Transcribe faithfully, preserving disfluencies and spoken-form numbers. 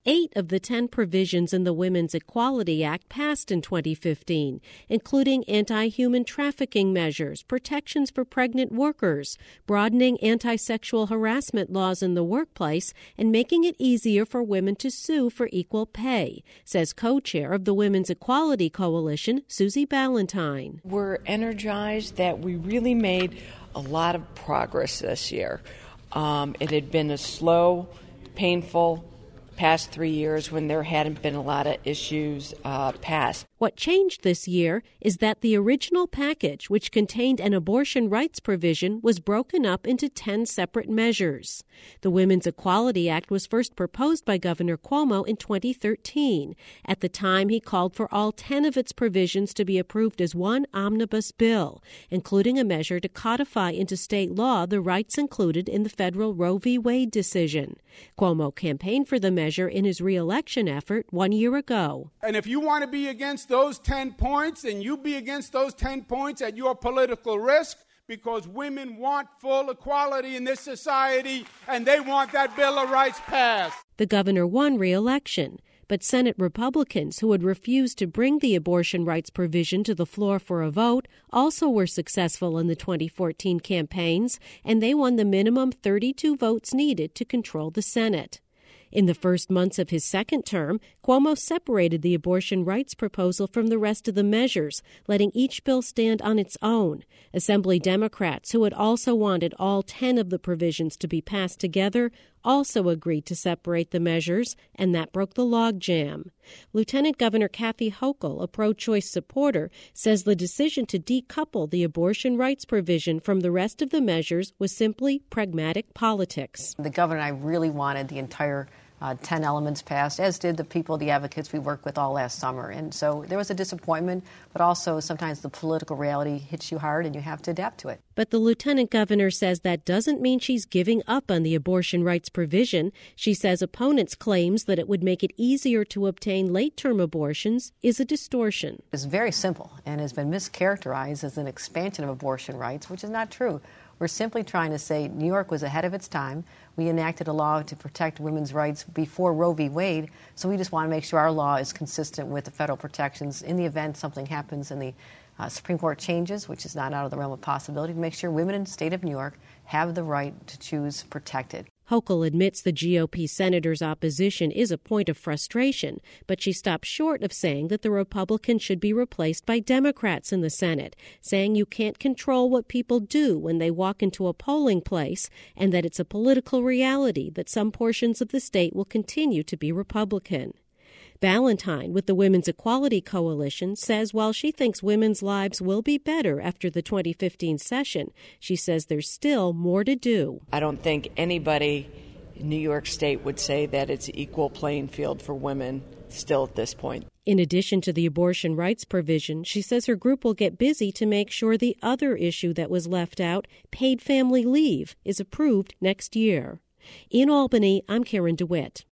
Eight of the ten provisions in the Women's Equality Act passed in twenty fifteen, including anti-human trafficking measures, protections for pregnant workers, broadening anti-sexual harassment laws in the workplace, and making it easier for women to sue for equal pay, says co-chair of the Women's Equality Coalition, Susie Ballantyne. We're energized that we really made a lot of progress this year. Um, it had been a slow, painful past three years when there hadn't been a lot of issues uh, passed. What changed this year is that the original package, which contained an abortion rights provision, was broken up into ten separate measures. The Women's Equality Act was first proposed by Governor Cuomo in twenty thirteen. At the time, he called for all ten of its provisions to be approved as one omnibus bill, including a measure to codify into state law the rights included in the federal Roe v. Wade decision. Cuomo campaigned for the measure in his re-election effort one year ago. And if you want to be against those ten points, and you be against those ten points at your political risk, because women want full equality in this society, and they want that Bill of Rights passed. The governor won re-election, but Senate Republicans who had refused to bring the abortion rights provision to the floor for a vote also were successful in the twenty fourteen campaigns, and they won the minimum thirty-two votes needed to control the Senate. In the first months of his second term, Cuomo separated the abortion rights proposal from the rest of the measures, letting each bill stand on its own. Assembly Democrats, who had also wanted all ten of the provisions to be passed together, also agreed to separate the measures, and that broke the logjam. Lieutenant Governor Kathy Hochul, a pro-choice supporter, says the decision to decouple the abortion rights provision from the rest of the measures was simply pragmatic politics. The governor and I really wanted the entire Uh, ten elements passed, as did the people, the advocates we worked with all last summer. And so there was a disappointment, but also sometimes the political reality hits you hard and you have to adapt to it. But the lieutenant governor says that doesn't mean she's giving up on the abortion rights provision. She says opponents' claims that it would make it easier to obtain late-term abortions is a distortion. It's very simple and has been mischaracterized as an expansion of abortion rights, which is not true. We're simply trying to say New York was ahead of its time. We enacted a law to protect women's rights before Roe v. Wade, so we just want to make sure our law is consistent with the federal protections in the event something happens and the uh, Supreme Court changes, which is not out of the realm of possibility, to make sure women in the state of New York have the right to choose protected. Hochul admits the G O P senator's opposition is a point of frustration, but she stops short of saying that the Republicans should be replaced by Democrats in the Senate, saying you can't control what people do when they walk into a polling place, and that it's a political reality that some portions of the state will continue to be Republican. Ballantyne, with the Women's Equality Coalition, says while she thinks women's lives will be better after the twenty fifteen session, she says there's still more to do. I don't think anybody in New York State would say that it's an equal playing field for women still at this point. In addition to the abortion rights provision, she says her group will get busy to make sure the other issue that was left out, paid family leave, is approved next year. In Albany, I'm Karen DeWitt.